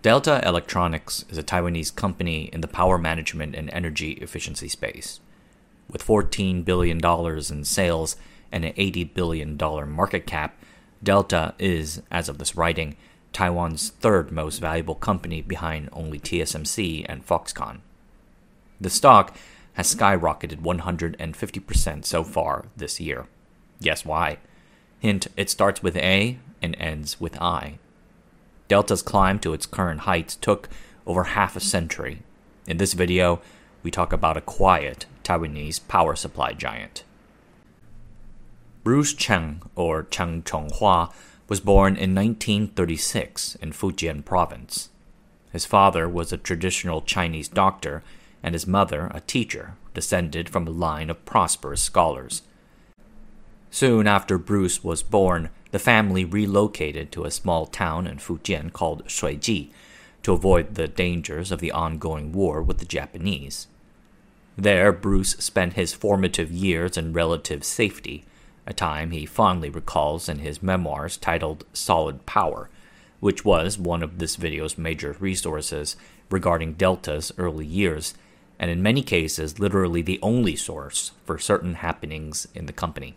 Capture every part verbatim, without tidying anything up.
Delta Electronics is a Taiwanese company in the power management and energy efficiency space. With fourteen billion dollars in sales and an eighty billion dollars market cap, Delta is, as of this writing, Taiwan's third most valuable company behind only T S M C and Foxconn. The stock has skyrocketed one hundred fifty percent so far this year. Guess why? Hint, it starts with A and ends with I. Delta's climb to its current heights took over half a century. In this video, we talk about a quiet Taiwanese power supply giant. Bruce Cheng, or Cheng Chonghua, was born in nineteen thirty-six in Fujian province. His father was a traditional Chinese doctor, and his mother a teacher, descended from a line of prosperous scholars. Soon after Bruce was born, the family relocated to a small town in Fujian called Shuiji to avoid the dangers of the ongoing war with the Japanese. There, Bruce spent his formative years in relative safety, a time he fondly recalls in his memoirs titled Solid Power, which was one of this video's major resources regarding Delta's early years, and in many cases literally the only source for certain happenings in the company.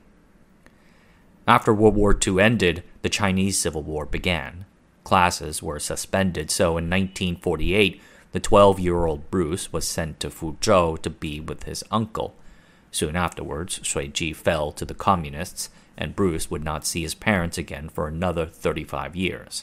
After World War Two ended, the Chinese Civil War began. Classes were suspended, so in nineteen forty-eight, the twelve-year-old Bruce was sent to Fuzhou to be with his uncle. Soon afterwards, Shuiji fell to the communists, and Bruce would not see his parents again for another thirty-five years.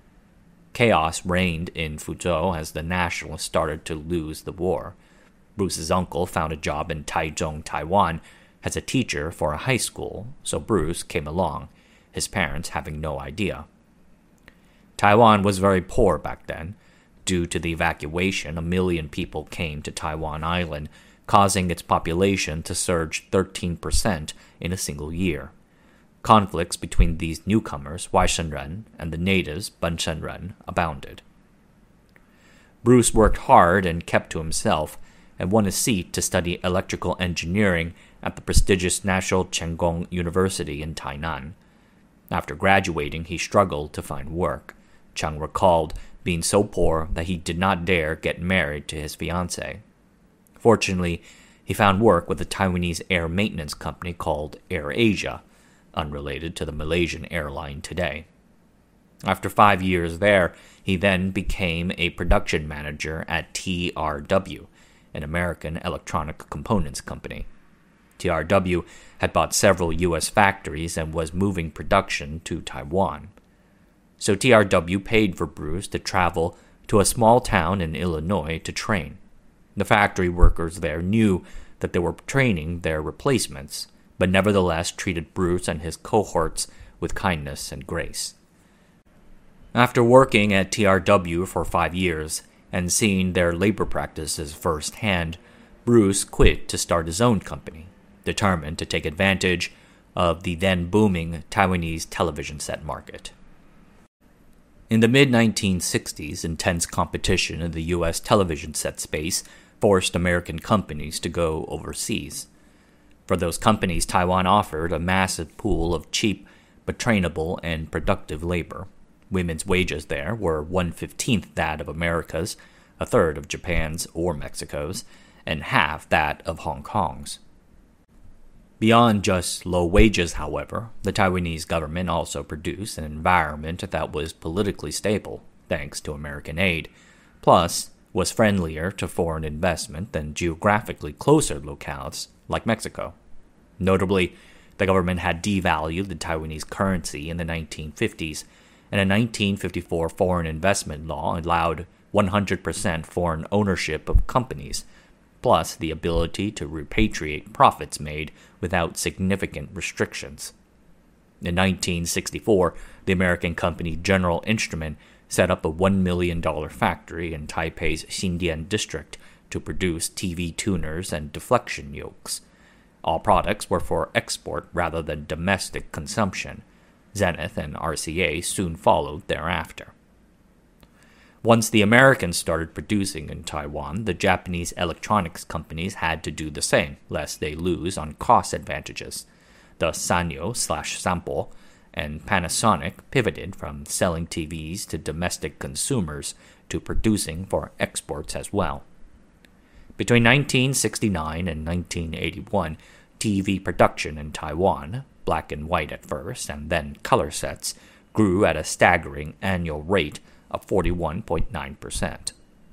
Chaos reigned in Fuzhou as the nationalists started to lose the war. Bruce's uncle found a job in Taichung, Taiwan, as a teacher for a high school, so Bruce came along, his parents having no idea. Taiwan was very poor back then. Due to the evacuation, a million people came to Taiwan Island, causing its population to surge thirteen percent in a single year. Conflicts between these newcomers, Waishenren, and the natives, Benshenren, abounded. Bruce worked hard and kept to himself, and won a seat to study electrical engineering at the prestigious National Cheng Kung University in Tainan. After graduating, he struggled to find work. Cheng recalled being so poor that he did not dare get married to his fiancée. Fortunately, he found work with a Taiwanese air maintenance company called AirAsia, unrelated to the Malaysian airline today. After five years there, he then became a production manager at T R W, an American electronic components company. T R W had bought several U S factories and was moving production to Taiwan. So T R W paid for Bruce to travel to a small town in Illinois to train. The factory workers there knew that they were training their replacements, but nevertheless treated Bruce and his cohorts with kindness and grace. After working at T R W for five years and seeing their labor practices firsthand, Bruce quit to start his own company, determined to take advantage of the then booming Taiwanese television set market. In the mid nineteen sixties, intense competition in the U S television set space forced American companies to go overseas. For those companies, Taiwan offered a massive pool of cheap but trainable and productive labor. Women's wages there were one-fifteenth that of America's, a third of Japan's or Mexico's, and half that of Hong Kong's. Beyond just low wages, however, the Taiwanese government also produced an environment that was politically stable, thanks to American aid, plus was friendlier to foreign investment than geographically closer locales like Mexico. Notably, the government had devalued the Taiwanese currency in the nineteen fifties, and a nineteen fifty-four foreign investment law allowed one hundred percent foreign ownership of companies, plus the ability to repatriate profits made without significant restrictions. In nineteen sixty-four, the American company General Instrument set up a one million dollars factory in Taipei's Xindian district to produce T V tuners and deflection yokes. All products were for export rather than domestic consumption. Zenith and R C A soon followed thereafter. Once the Americans started producing in Taiwan, the Japanese electronics companies had to do the same, lest they lose on cost advantages. Thus Sanyo slash Sampo and Panasonic pivoted from selling T Vs to domestic consumers to producing for exports as well. Between nineteen sixty-nine and nineteen eighty-one, T V production in Taiwan, black and white at first and then color sets, grew at a staggering annual rate of forty-one point nine percent.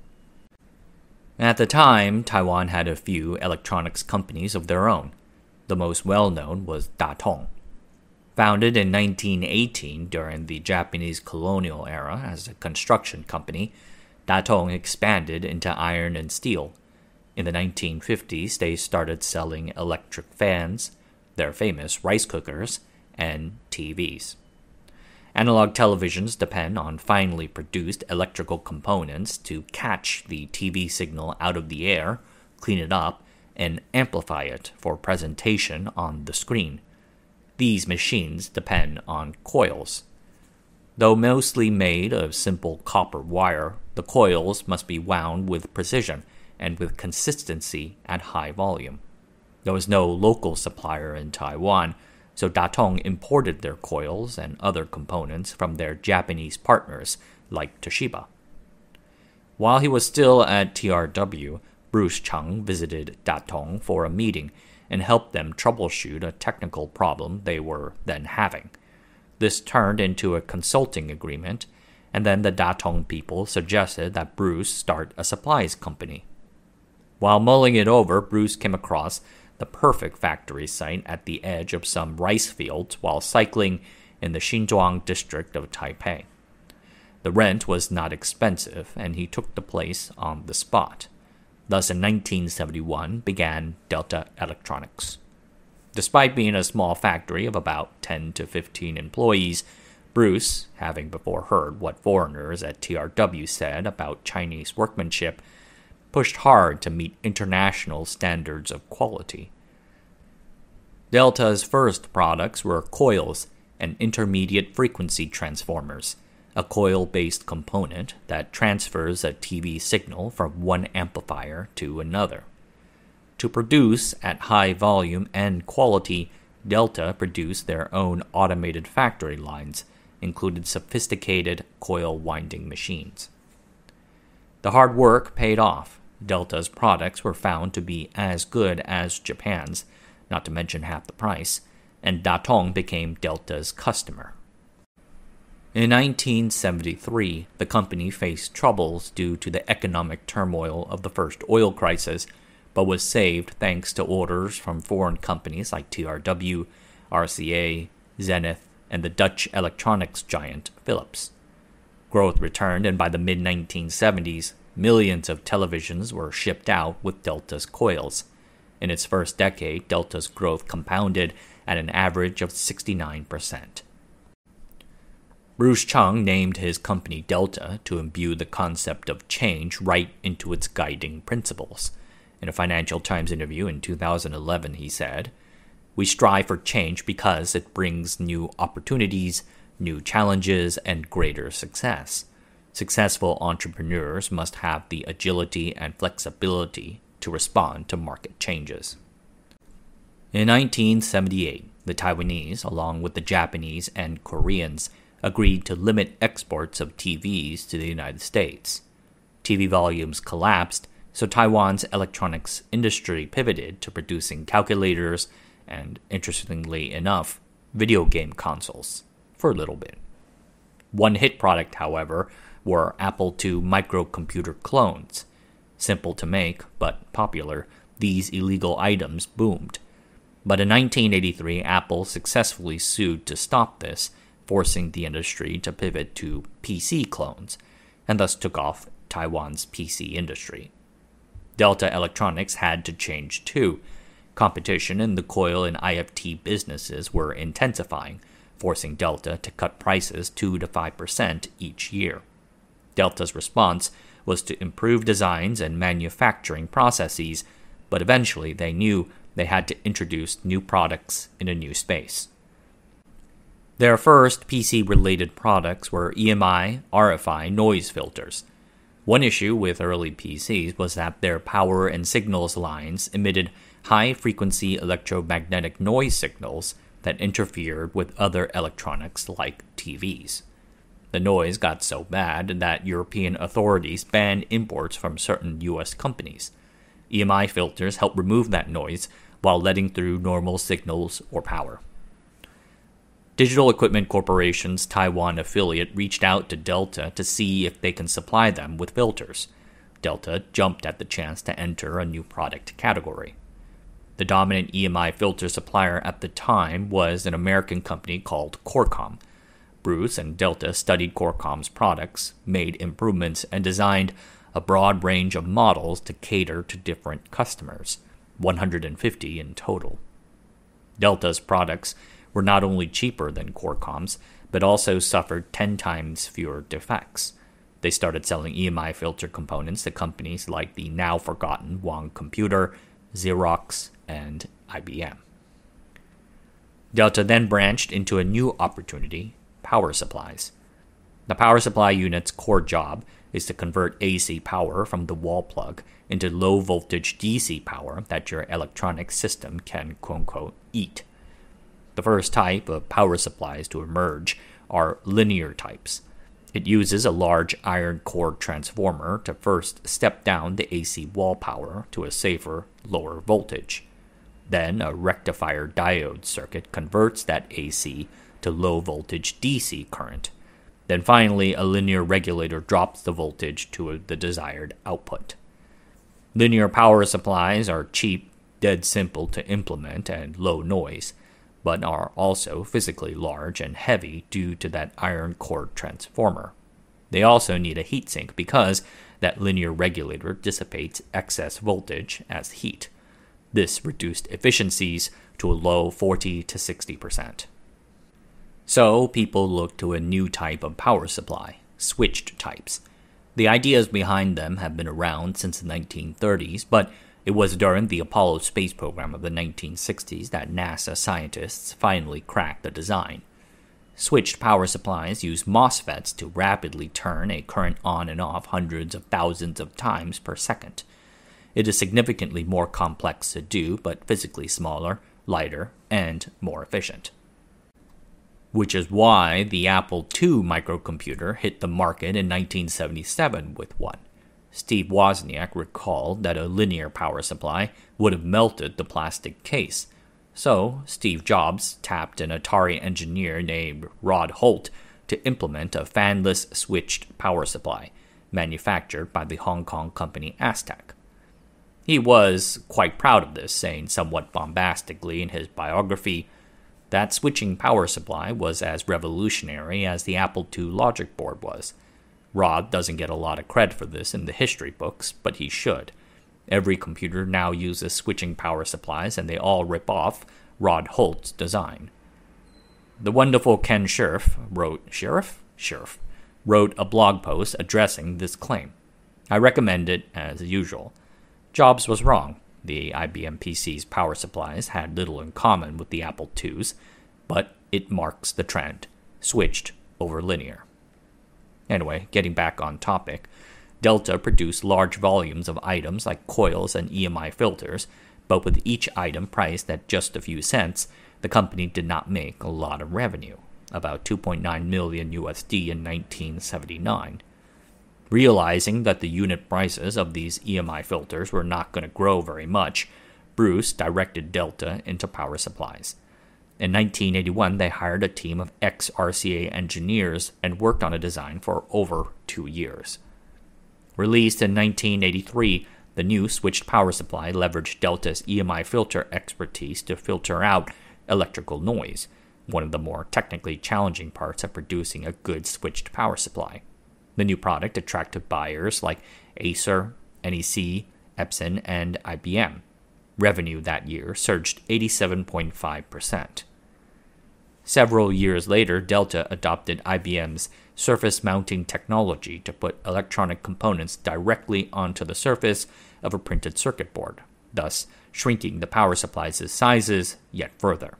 At the time, Taiwan had a few electronics companies of their own. The most well-known was Datong. Founded in nineteen eighteen during the Japanese colonial era as a construction company, Datong expanded into iron and steel. In the nineteen fifties, they started selling electric fans, their famous rice cookers, and T Vs. Analog televisions depend on finely produced electrical components to catch the T V signal out of the air, clean it up, and amplify it for presentation on the screen. These machines depend on coils. Though mostly made of simple copper wire, the coils must be wound with precision and with consistency at high volume. There was no local supplier in Taiwan, so Datong imported their coils and other components from their Japanese partners like Toshiba. While he was still at T R W, Bruce Chung visited Datong for a meeting and helped them troubleshoot a technical problem they were then having. This turned into a consulting agreement, and then the Datong people suggested that Bruce start a supplies company. While mulling it over, Bruce came across the perfect factory site at the edge of some rice fields while cycling in the Xinzhuang district of Taipei. The rent was not expensive, and he took the place on the spot. Thus, in nineteen seventy-one, began Delta Electronics. Despite being a small factory of about ten to fifteen employees, Bruce, having before heard what foreigners at T R W said about Chinese workmanship, pushed hard to meet international standards of quality. Delta's first products were coils and intermediate frequency transformers, a coil-based component that transfers a T V signal from one amplifier to another. To produce at high volume and quality, Delta produced their own automated factory lines, including sophisticated coil winding machines. The hard work paid off. Delta's products were found to be as good as Japan's, not to mention half the price, and Datong became Delta's customer. In nineteen seventy-three, the company faced troubles due to the economic turmoil of the first oil crisis, but was saved thanks to orders from foreign companies like T R W, R C A, Zenith, and the Dutch electronics giant Philips. Growth returned, and by the mid nineteen seventies, millions of televisions were shipped out with Delta's coils. In its first decade, Delta's growth compounded at an average of sixty-nine percent. Bruce Chung named his company Delta to imbue the concept of change right into its guiding principles. In a Financial Times interview in two thousand eleven, he said, "We strive for change because it brings new opportunities, new challenges, and greater success. Successful entrepreneurs must have the agility and flexibility to respond to market changes." In nineteen seventy-eight, the Taiwanese, along with the Japanese and Koreans, agreed to limit exports of T Vs to the United States. T V volumes collapsed, so Taiwan's electronics industry pivoted to producing calculators and, interestingly enough, video game consoles for a little bit. One hit product, however, were Apple two microcomputer clones. Simple to make, but popular, these illegal items boomed. But in nineteen eighty-three, Apple successfully sued to stop this, forcing the industry to pivot to P C clones, and thus took off Taiwan's P C industry. Delta Electronics had to change too. Competition in the coil and I F T businesses were intensifying, forcing Delta to cut prices two to five percent each year. Delta's response was to improve designs and manufacturing processes, but eventually they knew they had to introduce new products in a new space. Their first P C-related products were E M I R F I noise filters. One issue with early P Cs was that their power and signals lines emitted high-frequency electromagnetic noise signals that interfered with other electronics like T Vs. The noise got so bad that European authorities banned imports from certain U S companies. E M I filters help remove that noise while letting through normal signals or power. Digital Equipment Corporation's Taiwan affiliate reached out to Delta to see if they can supply them with filters. Delta jumped at the chance to enter a new product category. The dominant E M I filter supplier at the time was an American company called Qualcomm. Bruce and Delta studied Qualcomm's products, made improvements, and designed a broad range of models to cater to different customers, one hundred fifty in total. Delta's products were not only cheaper than Qualcomm's, but also suffered ten times fewer defects. They started selling E M I filter components to companies like the now-forgotten Wang Computer, Xerox, and I B M. Delta then branched into a new opportunity, power supplies. The power supply unit's core job is to convert A C power from the wall plug into low-voltage D C power that your electronic system can quote-unquote eat. The first type of power supplies to emerge are linear types. It uses a large iron core transformer to first step down the A C wall power to a safer, lower voltage. Then a rectifier diode circuit converts that A C to low-voltage D C current. Then finally, a linear regulator drops the voltage to the desired output. Linear power supplies are cheap, dead simple to implement, and low noise, but are also physically large and heavy due to that iron core transformer. They also need a heatsink because that linear regulator dissipates excess voltage as heat. This reduced efficiencies to a low forty to sixty percent. So people look to a new type of power supply, switched types. The ideas behind them have been around since the nineteen thirties, but it was during the Apollo space program of the nineteen sixties that NASA scientists finally cracked the design. Switched power supplies use MOSFETs to rapidly turn a current on and off hundreds of thousands of times per second. It is significantly more complex to do, but physically smaller, lighter, and more efficient. Which is why the Apple two microcomputer hit the market in nineteen seventy-seven with one. Steve Wozniak recalled that a linear power supply would have melted the plastic case. So, Steve Jobs tapped an Atari engineer named Rod Holt to implement a fanless switched power supply, manufactured by the Hong Kong company Aztec. He was quite proud of this, saying somewhat bombastically in his biography, that switching power supply was as revolutionary as the Apple two logic board was. Rod doesn't get a lot of credit for this in the history books, but he should. Every computer now uses switching power supplies, and they all rip off Rod Holt's design. The wonderful Ken Shirf wrote Sheriff? Sheriff wrote a blog post addressing this claim. I recommend it as usual. Jobs was wrong. The I B M P C's power supplies had little in common with the Apple two's, but it marks the trend, switched over linear. Anyway, getting back on topic, Delta produced large volumes of items like coils and E M I filters, but with each item priced at just a few cents, the company did not make a lot of revenue, about two point nine million U S D in nineteen seventy-nine. Realizing that the unit prices of these E M I filters were not going to grow very much, Bruce directed Delta into power supplies. In nineteen eighty-one, they hired a team of ex-R C A engineers and worked on a design for over two years. Released in nineteen eighty-three, the new switched power supply leveraged Delta's E M I filter expertise to filter out electrical noise, one of the more technically challenging parts of producing a good switched power supply. The new product attracted buyers like Acer, N E C, Epson, and I B M. Revenue that year surged eighty-seven point five percent. Several years later, Delta adopted I B M's surface mounting technology to put electronic components directly onto the surface of a printed circuit board, thus shrinking the power supply's sizes yet further.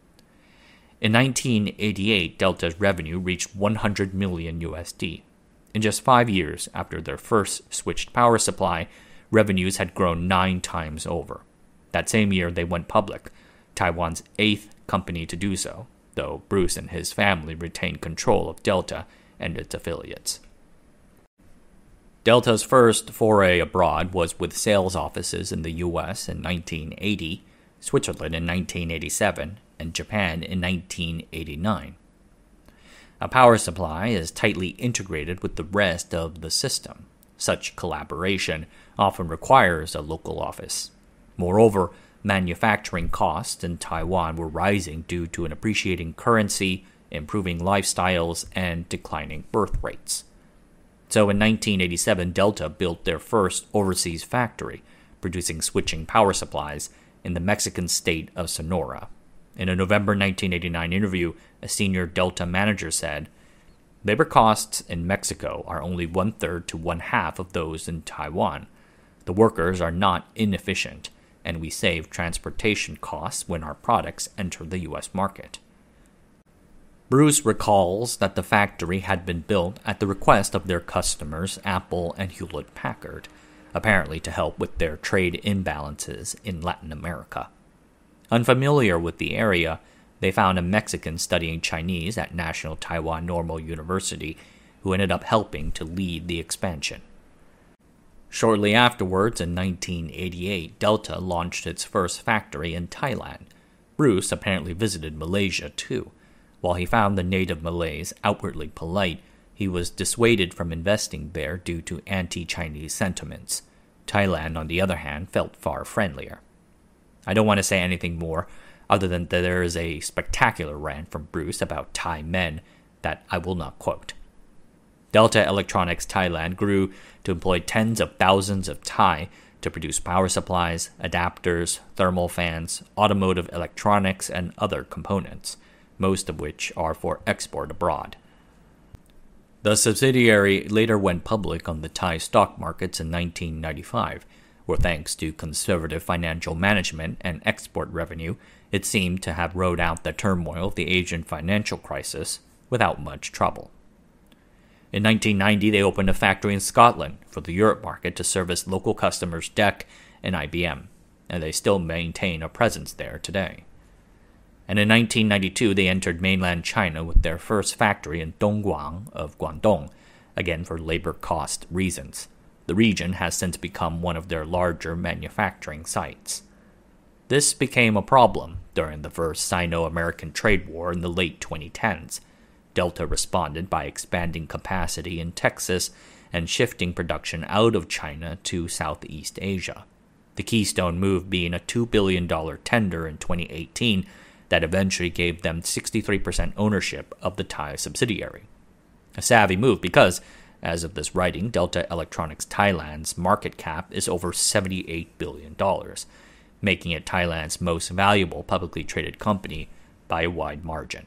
In nineteen eighty-eight, Delta's revenue reached one hundred million U S D. In just five years after their first switched power supply, revenues had grown nine times over. That same year, they went public, Taiwan's eighth company to do so, though Bruce and his family retained control of Delta and its affiliates. Delta's first foray abroad was with sales offices in the U S in nineteen eighty, Switzerland in nineteen eighty-seven, and Japan in nineteen eighty-nine. A power supply is tightly integrated with the rest of the system. Such collaboration often requires a local office. Moreover, manufacturing costs in Taiwan were rising due to an appreciating currency, improving lifestyles, and declining birth rates. So in nineteen eighty-seven, Delta built their first overseas factory, producing switching power supplies in the Mexican state of Sonora. In a November nineteen eighty-nine interview, a senior Delta manager said, "Labor costs in Mexico are only one-third to one-half of those in Taiwan. The workers are not inefficient, and we save transportation costs when our products enter the U S market." Bruce recalls that the factory had been built at the request of their customers, Apple and Hewlett-Packard, apparently to help with their trade imbalances in Latin America. Unfamiliar with the area, they found a Mexican studying Chinese at National Taiwan Normal University who ended up helping to lead the expansion. Shortly afterwards, in nineteen eighty-eight, Delta launched its first factory in Thailand. Bruce apparently visited Malaysia too. While he found the native Malays outwardly polite, he was dissuaded from investing there due to anti-Chinese sentiments. Thailand, on the other hand, felt far friendlier. I don't want to say anything more, other than that there is a spectacular rant from Bruce about Thai men that I will not quote. Delta Electronics Thailand grew to employ tens of thousands of Thai to produce power supplies, adapters, thermal fans, automotive electronics, and other components, most of which are for export abroad. The subsidiary later went public on the Thai stock markets in nineteen ninety-five, where thanks to conservative financial management and export revenue, it seemed to have rode out the turmoil of the Asian financial crisis without much trouble. In nineteen ninety, they opened a factory in Scotland for the Europe market to service local customers D E C and I B M, and they still maintain a presence there today. And in nineteen ninety-two, they entered mainland China with their first factory in Dongguan of Guangdong, again for labor cost reasons. The region has since become one of their larger manufacturing sites. This became a problem during the first Sino-American trade war in the late twenty tens. Delta responded by expanding capacity in Texas and shifting production out of China to Southeast Asia. The keystone move being a two billion dollars tender in twenty eighteen that eventually gave them sixty-three percent ownership of the Thai subsidiary. A savvy move because, as of this writing, Delta Electronics Thailand's market cap is over seventy-eight billion dollars, making it Thailand's most valuable publicly traded company by a wide margin.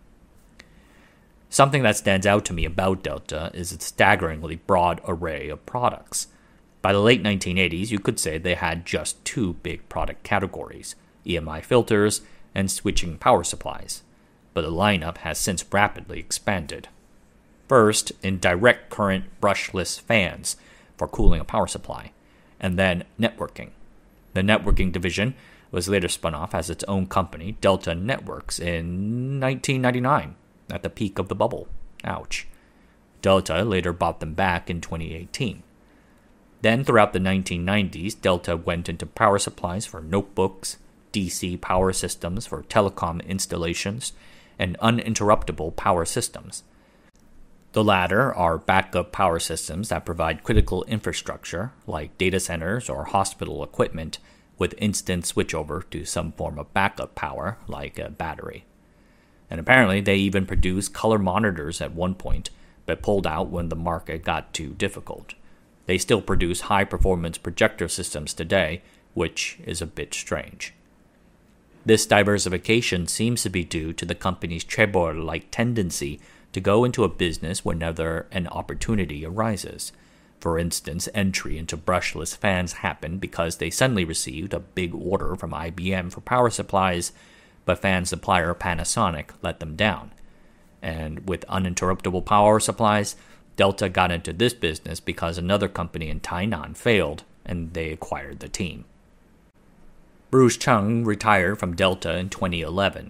Something that stands out to me about Delta is its staggeringly broad array of products. By the late nineteen eighties, you could say they had just two big product categories, E M I filters and switching power supplies, but the lineup has since rapidly expanded. First, in direct current brushless fans for cooling a power supply, and then networking. The networking division was later spun off as its own company, Delta Networks, in nineteen ninety-nine, at the peak of the bubble. Ouch. Delta later bought them back in twenty eighteen. Then, throughout the nineteen nineties, Delta went into power supplies for notebooks, D C power systems for telecom installations, and uninterruptible power systems. The latter are backup power systems that provide critical infrastructure, like data centers or hospital equipment, with instant switchover to some form of backup power, like a battery. And apparently they even produced color monitors at one point, but pulled out when the market got too difficult. They still produce high-performance projector systems today, which is a bit strange. This diversification seems to be due to the company's chaebol-like tendency to go into a business whenever an opportunity arises. For instance, entry into brushless fans happened because they suddenly received a big order from I B M for power supplies, but fan supplier Panasonic let them down. And with uninterruptible power supplies, Delta got into this business because another company in Tainan failed, and they acquired the team. Bruce Chung retired from Delta in twenty eleven.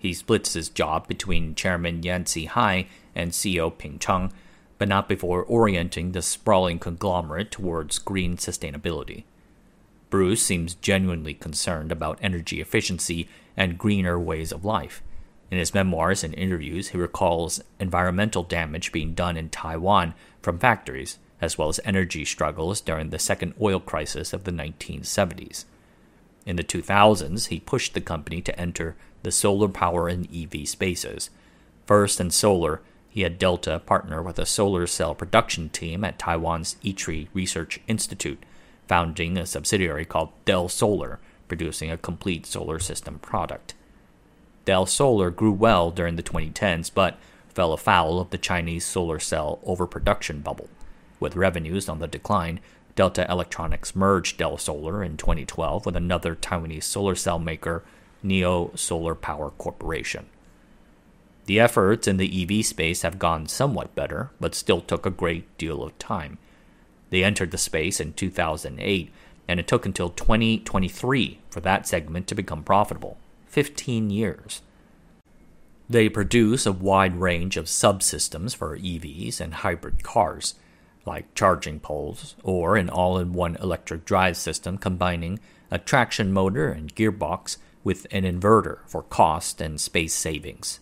He splits his job between Chairman Yancy Hai and C E O Ping Cheng, but not before orienting the sprawling conglomerate towards green sustainability. Bruce seems genuinely concerned about energy efficiency and greener ways of life. In his memoirs and interviews, he recalls environmental damage being done in Taiwan from factories, as well as energy struggles during the second oil crisis of the nineteen seventies. In the two thousands, he pushed the company to enter the solar power and E V spaces. First in solar, he had Delta partner with a solar cell production team at Taiwan's ITRI Research Institute, founding a subsidiary called Del Solar, producing a complete solar system product. Del Solar grew well during the twenty tens, but fell afoul of the Chinese solar cell overproduction bubble. With revenues on the decline, Delta Electronics merged Del Solar in twenty twelve with another Taiwanese solar cell maker, Neo Solar Power Corporation. The efforts in the E V space have gone somewhat better, but still took a great deal of time. They entered the space in two thousand eight, and it took until twenty twenty-three for that segment to become profitable. fifteen years. They produce a wide range of subsystems for E Vs and hybrid cars, like charging poles or an all-in-one electric drive system combining a traction motor and gearbox with an inverter for cost and space savings.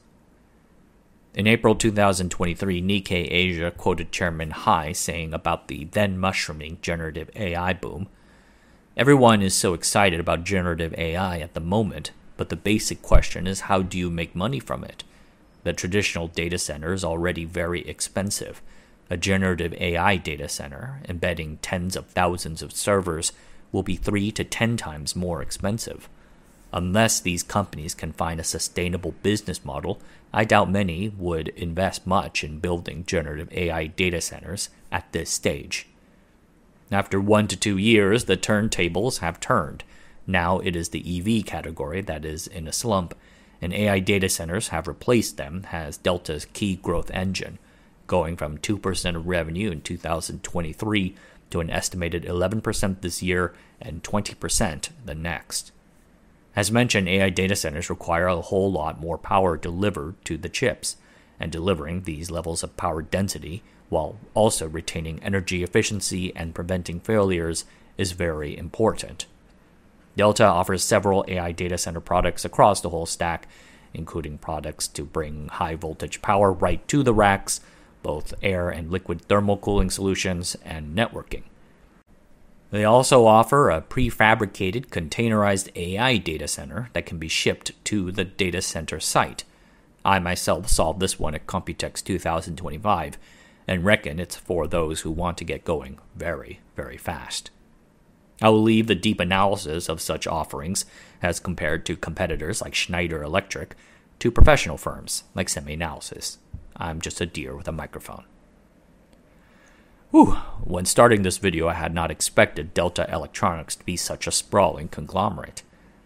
In April two thousand twenty-three, Nikkei Asia quoted Chairman Hai saying about the then-mushrooming generative A I boom, "Everyone is so excited about generative A I at the moment, but the basic question is how do you make money from it? The traditional data center is already very expensive. A generative A I data center, embedding tens of thousands of servers, will be three to ten times more expensive. Unless these companies can find a sustainable business model, I doubt many would invest much in building generative A I data centers at this stage." After one to two years, the turntables have turned. Now it is the E V category that is in a slump, and A I data centers have replaced them as Delta's key growth engine, going from two percent of revenue in two thousand twenty-three to an estimated eleven percent this year and twenty percent the next. As mentioned, A I data centers require a whole lot more power delivered to the chips, and delivering these levels of power density while also retaining energy efficiency and preventing failures is very important. Delta offers several A I data center products across the whole stack, including products to bring high-voltage power right to the racks, both air and liquid thermal cooling solutions, and networking. They also offer a prefabricated containerized A I data center that can be shipped to the data center site. I myself solved this one at Computex two thousand twenty-five and reckon it's for those who want to get going very, very fast. I will leave the deep analysis of such offerings as compared to competitors like Schneider Electric to professional firms like SemiAnalysis. I'm just a deer with a microphone. Whew, when starting this video, I had not expected Delta Electronics to be such a sprawling conglomerate.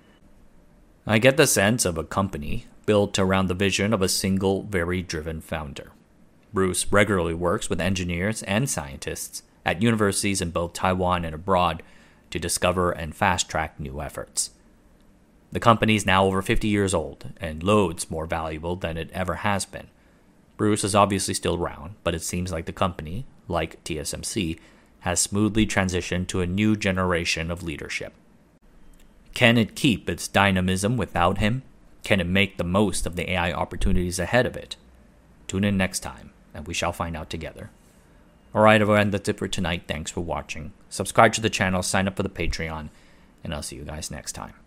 I get the sense of a company built around the vision of a single, very driven founder. Bruce regularly works with engineers and scientists at universities in both Taiwan and abroad to discover and fast-track new efforts. The company is now over fifty years old and loads more valuable than it ever has been. Bruce is obviously still around, but it seems like the company, like T S M C, has smoothly transitioned to a new generation of leadership. Can it keep its dynamism without him? Can it make the most of the A I opportunities ahead of it? Tune in next time, and we shall find out together. Alright everyone, that's it for tonight. Thanks for watching. Subscribe to the channel, sign up for the Patreon, and I'll see you guys next time.